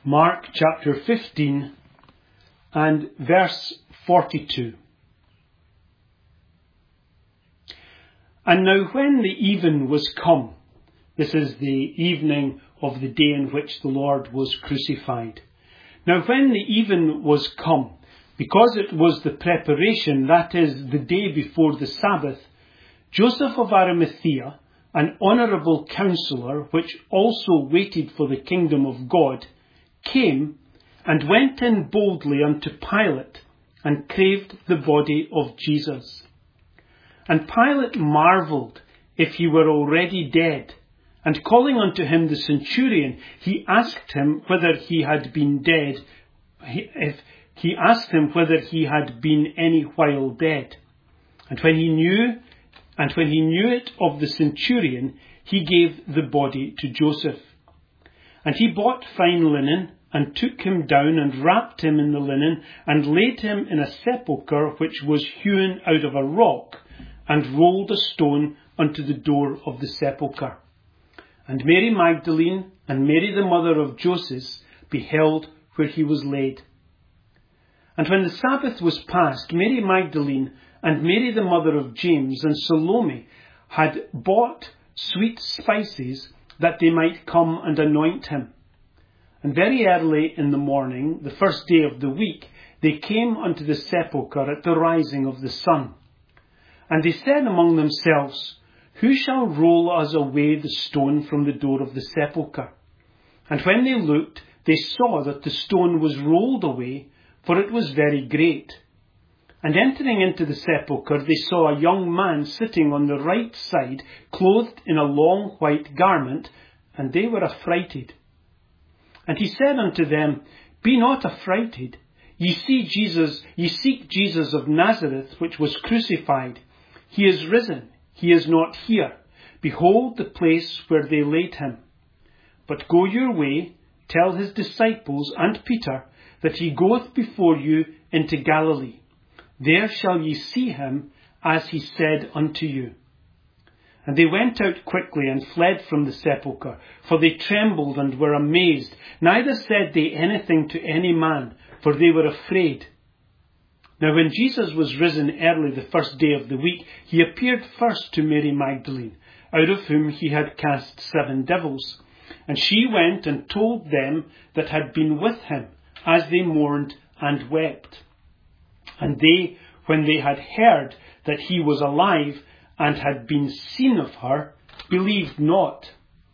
Mark chapter 15 and verse 42. And now when the even was come, this is the evening of the day in which the Lord was crucified. Now when the even was come, because it was the preparation, that is, the day before the Sabbath, Joseph of Arimathea, an honourable counsellor, which also waited for the kingdom of God, came and went in boldly unto Pilate, and craved the body of Jesus. And Pilate marvelled if he were already dead, and calling unto him the centurion, he asked him whether he had been dead, he asked him whether he had been any while dead. And when he knew it of the centurion, he gave the body to Joseph. And he bought fine linen, and took him down, and wrapped him in the linen, and laid him in a sepulchre which was hewn out of a rock, and rolled a stone unto the door of the sepulchre. And Mary Magdalene and Mary the mother of Joseph beheld where he was laid. And when the Sabbath was past, Mary Magdalene and Mary the mother of James and Salome had bought sweet spices, that they might come and anoint him. And very early in the morning, the first day of the week, they came unto the sepulchre at the rising of the sun. And they said among themselves, Who shall roll us away the stone from the door of the sepulchre? And when they looked, they saw that the stone was rolled away, for it was very great. And entering into the sepulchre, they saw a young man sitting on the right side, clothed in a long white garment, and they were affrighted. And he said unto them, Be not affrighted. Ye seek Jesus of Nazareth, which was crucified. He is risen. He is not here. Behold the place where they laid him. But go your way, tell his disciples and Peter, that he goeth before you into Galilee. There shall ye see him, as he said unto you. And they went out quickly and fled from the sepulchre, for they trembled and were amazed. Neither said they anything to any man, for they were afraid. Now when Jesus was risen early the first day of the week, he appeared first to Mary Magdalene, out of whom he had cast 7 devils. And she went and told them that had been with him, as they mourned and wept. And they, when they had heard that he was alive, and had been seen of her, believed not.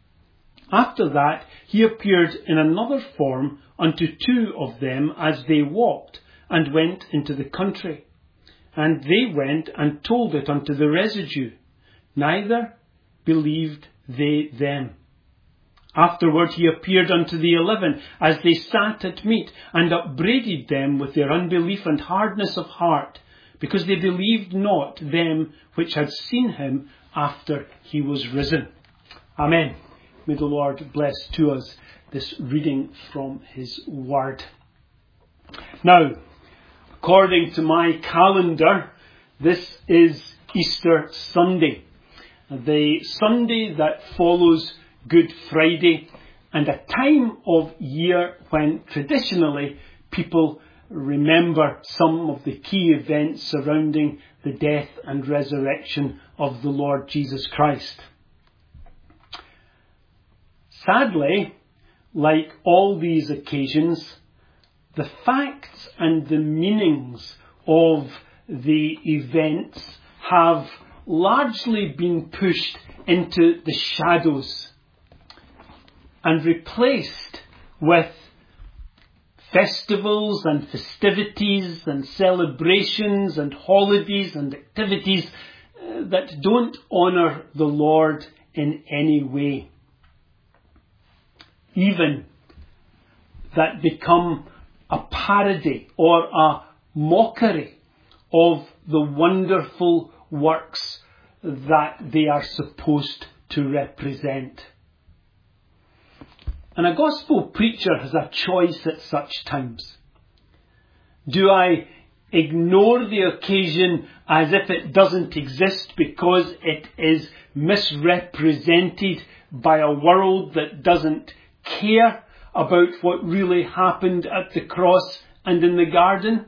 After that he appeared in another form unto 2 of them as they walked, and went into the country. And they went and told it unto the residue. Neither believed they them. Afterward he appeared unto the 11 as they sat at meat, and upbraided them with their unbelief and hardness of heart, because they believed not them which had seen him after he was risen. Amen. May the Lord bless to us this reading from his word. Now, according to my calendar, this is Easter Sunday, the Sunday that follows Good Friday, and a time of year when traditionally people remember some of the key events surrounding the death and resurrection of the Lord Jesus Christ. Sadly, like all these occasions, the facts and the meanings of the events have largely been pushed into the shadows and replaced with festivals and festivities and celebrations and holidays and activities that don't honour the Lord in any way. Even that become a parody or a mockery of the wonderful works that they are supposed to represent. And a gospel preacher has a choice at such times. Do I ignore the occasion as if it doesn't exist because it is misrepresented by a world that doesn't care about what really happened at the cross and in the garden?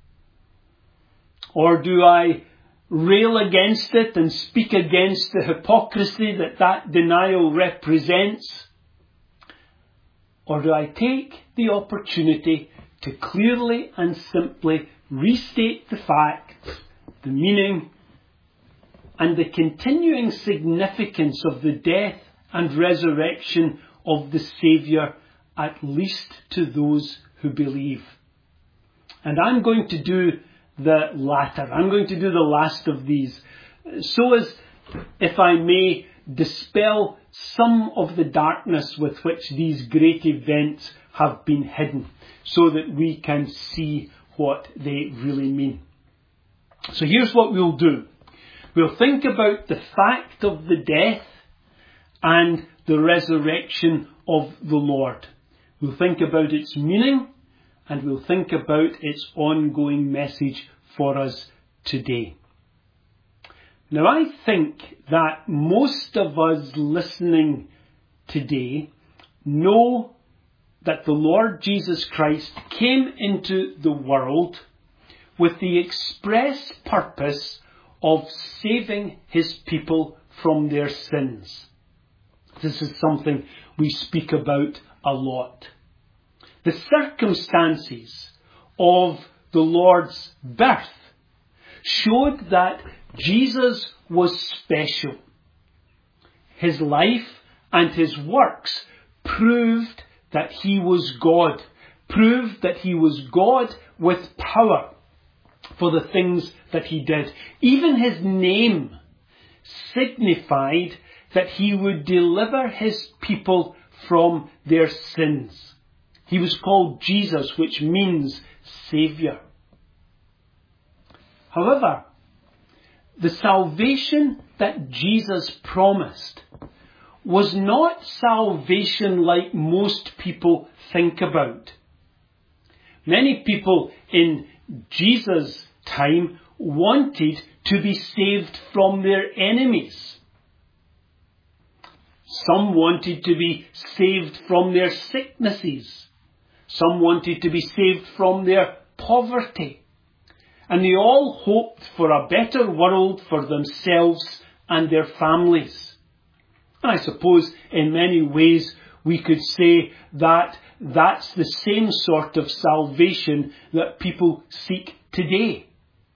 Or do I rail against it and speak against the hypocrisy that denial represents? Or do I take the opportunity to clearly and simply restate the facts, the meaning, and the continuing significance of the death and resurrection of the Saviour, at least to those who believe? And I'm going to do the latter. I'm going to do the last of these, so as, if I may, dispel some of the darkness with which these great events have been hidden, so that we can see what they really mean. So here's what we'll do. We'll think about the fact of the death and the resurrection of the Lord. We'll think about its meaning, and we'll think about its ongoing message for us today. Now, I think that most of us listening today know that the Lord Jesus Christ came into the world with the express purpose of saving his people from their sins. This is something we speak about a lot. The circumstances of the Lord's birth showed that Jesus was special. His life and his works proved that he was God, proved that he was God with power for the things that he did. Even his name signified that he would deliver his people from their sins. He was called Jesus, which means Saviour. However, the salvation that Jesus promised was not salvation like most people think about. Many people in Jesus' time wanted to be saved from their enemies. Some wanted to be saved from their sicknesses. Some wanted to be saved from their poverty. And they all hoped for a better world for themselves and their families. And I suppose in many ways we could say that that's the same sort of salvation that people seek today.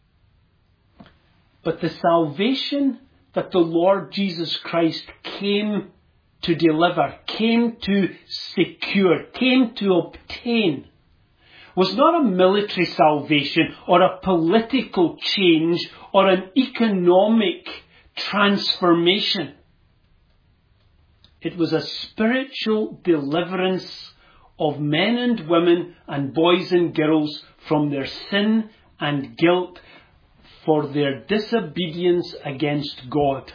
But the salvation that the Lord Jesus Christ came to deliver, came to secure, came to obtain, was not a military salvation or a political change or an economic transformation. It was a spiritual deliverance of men and women and boys and girls from their sin and guilt for their disobedience against God.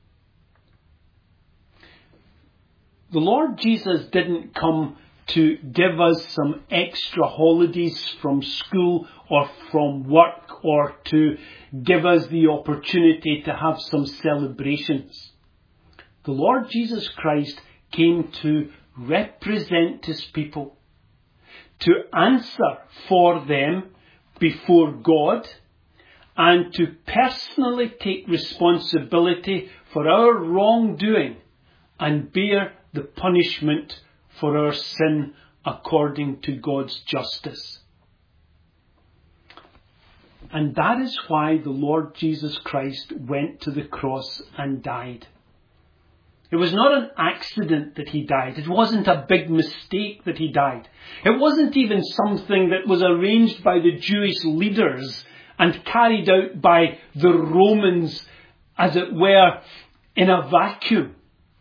The Lord Jesus didn't come to give us some extra holidays from school or from work, or to give us the opportunity to have some celebrations. The Lord Jesus Christ came to represent his people, to answer for them before God, and to personally take responsibility for our wrongdoing and bear the punishment for our sin according to God's justice. And that is why the Lord Jesus Christ went to the cross and died. It was not an accident that he died. It wasn't a big mistake that he died. It wasn't even something that was arranged by the Jewish leaders and carried out by the Romans, as it were, in a vacuum.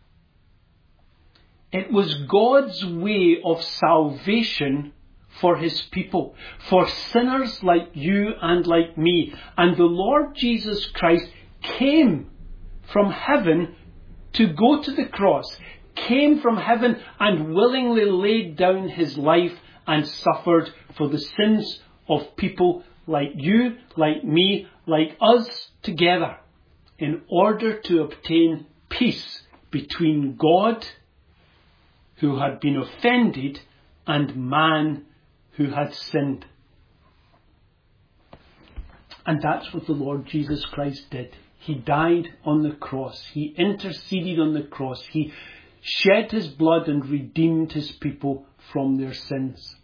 It was God's way of salvation for his people, for sinners like you and like me. And the Lord Jesus Christ came from heaven to go to the cross, came from heaven and willingly laid down his life and suffered for the sins of people like you, like me, like us together, in order to obtain peace between God, who had been offended, and man who had sinned. And that's what the Lord Jesus Christ did. He died on the cross. He interceded on the cross. He shed his blood and redeemed his people from their sins.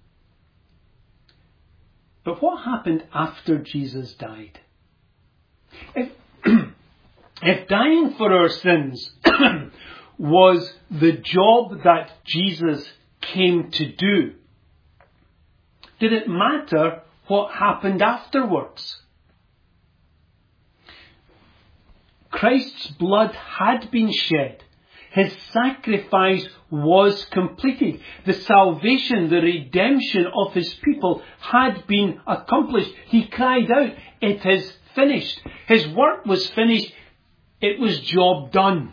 But what happened after Jesus died? If dying for our sins was the job that Jesus came to do, did it matter what happened afterwards? Christ's blood had been shed. His sacrifice was completed. The salvation, the redemption of his people had been accomplished. He cried out, "It is finished." His work was finished. It was job done.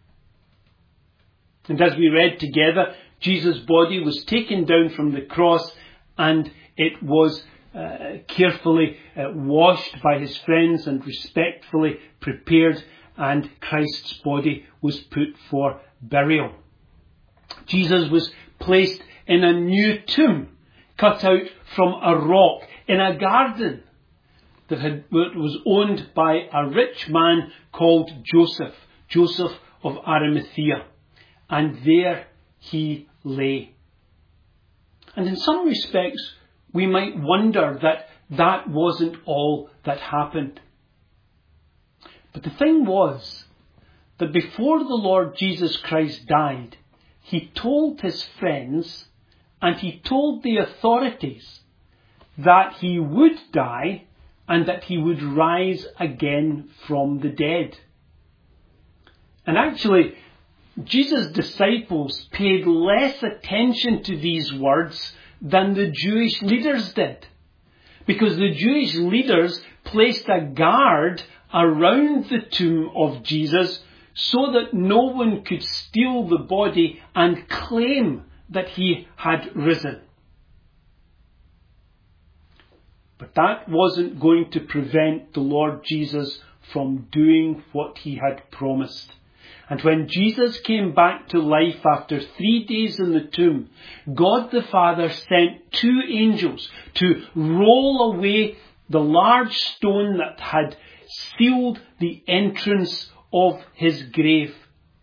And as we read together, Jesus' body was taken down from the cross and it was carefully washed by his friends and respectfully prepared, and Christ's body was put for burial. Jesus was placed in a new tomb cut out from a rock in a garden that was owned by a rich man called Joseph of Arimathea. And there he lay. And in some respects, we might wonder that that wasn't all that happened. But the thing was that before the Lord Jesus Christ died, he told his friends and he told the authorities that he would die and that he would rise again from the dead. And actually, Jesus' disciples paid less attention to these words than the Jewish leaders did. Because the Jewish leaders placed a guard around the tomb of Jesus so that no one could steal the body and claim that he had risen. But that wasn't going to prevent the Lord Jesus from doing what he had promised. And when Jesus came back to life after 3 days in the tomb, God the Father sent 2 angels to roll away the large stone that had sealed the entrance of his grave.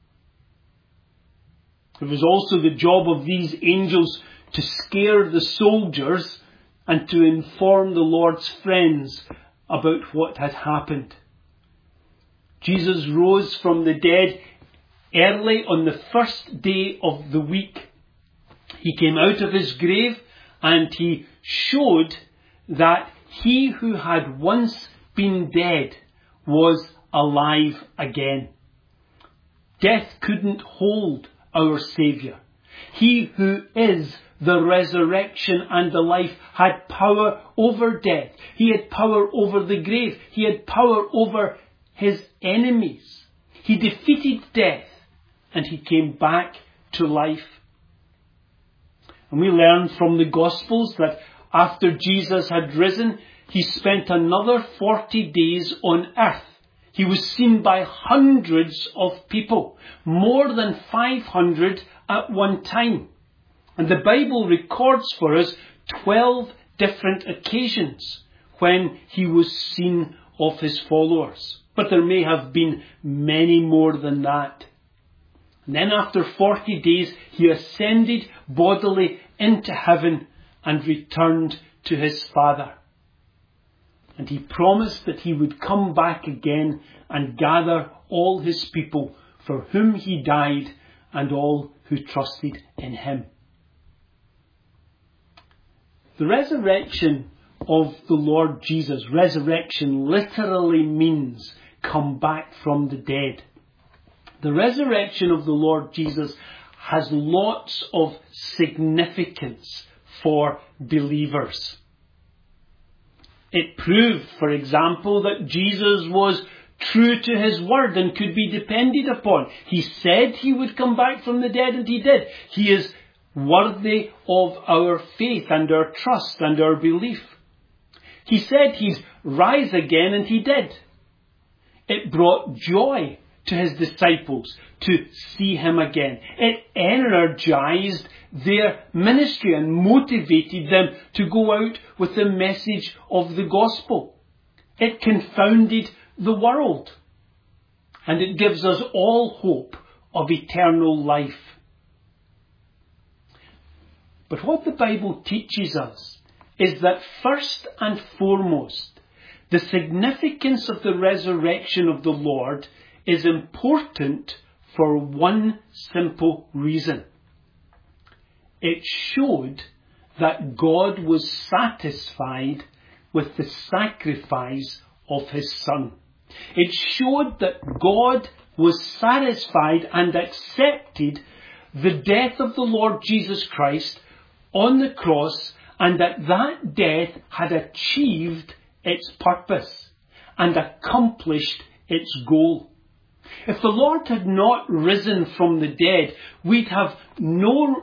It was also the job of these angels to scare the soldiers and to inform the Lord's friends about what had happened. Jesus rose from the dead early on the first day of the week. He came out of his grave and he showed that he who had once been dead was alive again. Death couldn't hold our Saviour. He who is the resurrection and the life had power over death. He had power over the grave. He had power over his enemies. He defeated death and he came back to life. And we learn from the Gospels that after Jesus had risen, he spent another 40 days on earth. He was seen by hundreds of people, more than 500 at one time. And the Bible records for us 12 different occasions when he was seen of his followers. But there may have been many more than that. And then after 40 days, he ascended bodily into heaven and returned to his Father. And he promised that he would come back again and gather all his people for whom he died and all who trusted in him. The resurrection of the Lord Jesus, resurrection literally means come back from the dead. The resurrection of the Lord Jesus has lots of significance for believers. It proved, for example, that Jesus was true to his word and could be depended upon. He said he would come back from the dead, and he did. He is worthy of our faith and our trust and our belief. He said he'd rise again, and he did. It brought joy to his disciples to see him again. It energized their ministry and motivated them to go out with the message of the gospel. It confounded the world. And it gives us all hope of eternal life. But what the Bible teaches us is that first and foremost, the significance of the resurrection of the Lord is important for one simple reason. It showed that God was satisfied with the sacrifice of his Son. It showed that God was satisfied and accepted the death of the Lord Jesus Christ on the cross, and that death had achieved its purpose and accomplished its goal. If the Lord had not risen from the dead, we'd have no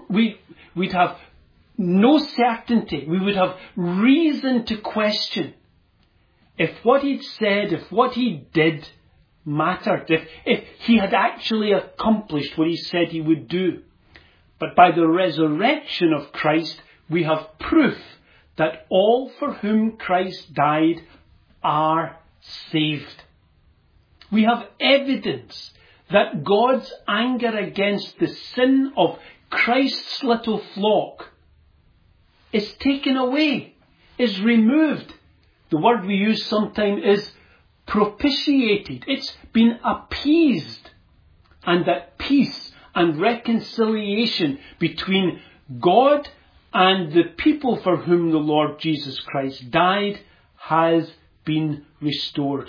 certainty. We would have reason to question if what he'd said, if what he did mattered, if he had actually accomplished what he said he would do. But by the resurrection of Christ, we have proof that all for whom Christ died are saved. We have evidence that God's anger against the sin of Christ's little flock is taken away, is removed. The word we use sometimes is propitiated. It's been appeased. And that peace and reconciliation between God and the people for whom the Lord Jesus Christ died has been restored.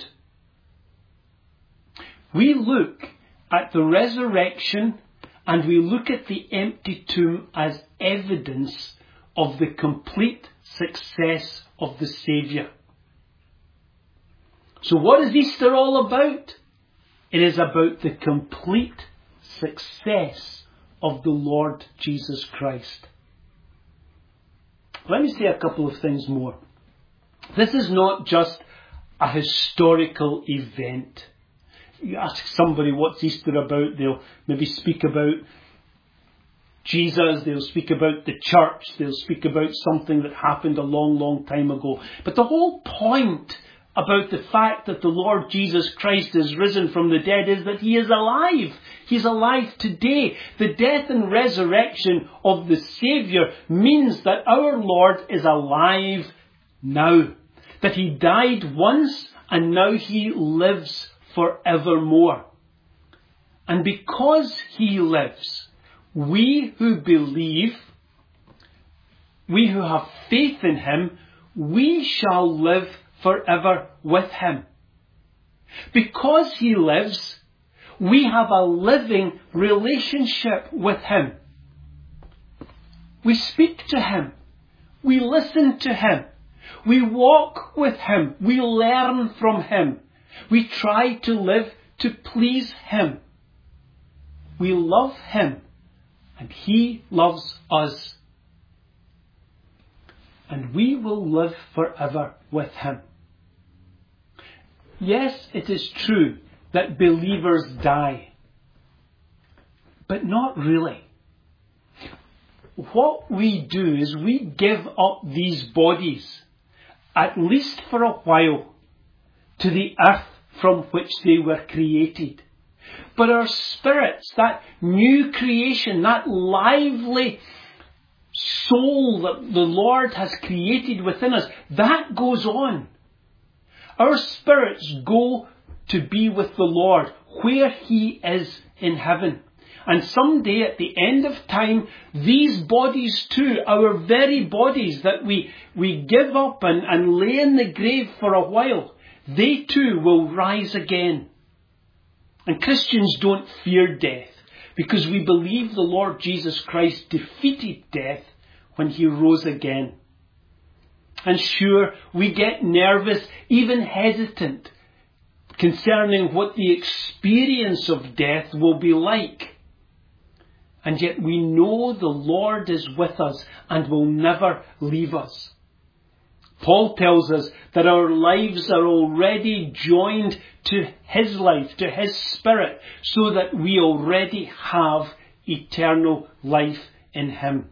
We look at the resurrection and we look at the empty tomb as evidence of the complete success of the Saviour. So what is Easter all about? It is about the complete success of the Lord Jesus Christ. Let me say a couple of things more. This is not just a historical event. You ask somebody what's Easter about, they'll maybe speak about Jesus, they'll speak about the church, they'll speak about something that happened a long, long time ago. But the whole point about the fact that the Lord Jesus Christ is risen from the dead is that he is alive. He's alive today. The death and resurrection of the Saviour means that our Lord is alive now. That he died once and now he lives forevermore. And because he lives, we who believe, we who have faith in him, we shall live forever with him. Because he lives, we have a living relationship with him. We speak to him. We listen to him. We walk with him. We learn from him. We try to live to please him. We love him. And he loves us. And we will live forever with him. Yes, it is true that believers die. But not really. What we do is we give up these bodies, at least for a while, to the earth from which they were created. But our spirits, that new creation, that lively soul that the Lord has created within us, that goes on. Our spirits go to be with the Lord, where he is in heaven. And someday at the end of time, these bodies too, our very bodies that we give up and lay in the grave for a while, they too will rise again. And Christians don't fear death because we believe the Lord Jesus Christ defeated death when he rose again. And sure, we get nervous, even hesitant, concerning what the experience of death will be like. And yet we know the Lord is with us and will never leave us. Paul tells us that our lives are already joined to his life, to his spirit, so that we already have eternal life in him.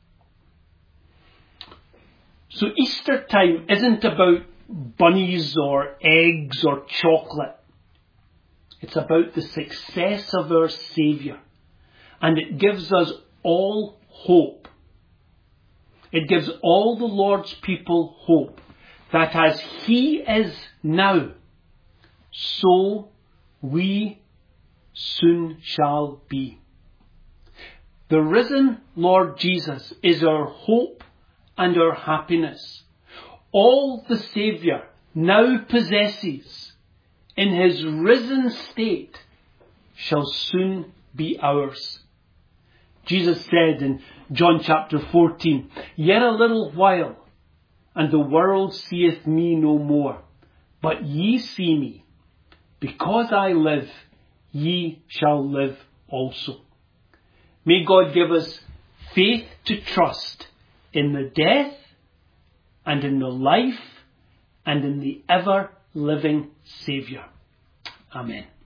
So Easter time isn't about bunnies or eggs or chocolate. It's about the success of our Saviour. And it gives us all hope. It gives all the Lord's people hope that as he is now, so we soon shall be. The risen Lord Jesus is our hope and our happiness. All the Saviour now possesses in his risen state shall soon be ours. Jesus said in John chapter 14, "Yet a little while, and the world seeth me no more. But ye see me. Because I live, ye shall live also." May God give us faith to trust in the death and in the life and in the ever-living Saviour. Amen.